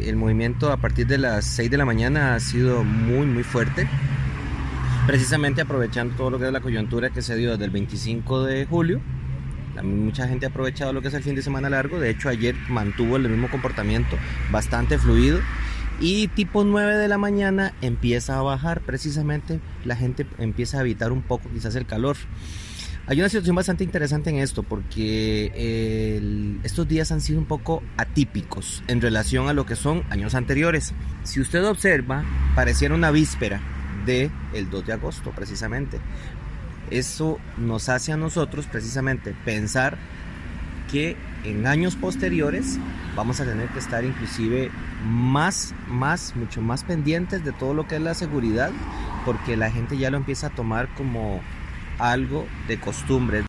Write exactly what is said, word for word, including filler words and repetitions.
el movimiento a partir de las seis de la mañana ha sido muy muy fuerte, precisamente aprovechando todo lo que es la coyuntura que se dio desde el veinticinco de julio. Mucha gente ha aprovechado lo que es el fin de semana largo. De hecho, ayer mantuvo el mismo comportamiento, bastante fluido, y tipo nueve de la mañana empieza a bajar. Precisamente la gente empieza a evitar un poco quizás el calor. Hay una situación bastante interesante en esto, porque el, estos días han sido un poco atípicos en relación a lo que son años anteriores. Si usted observa, pareciera una víspera del dos de agosto precisamente. Eso nos hace a nosotros precisamente pensar que en años posteriores vamos a tener que estar inclusive más, más, mucho más pendientes de todo lo que es la seguridad, porque la gente ya lo empieza a tomar como algo de costumbre.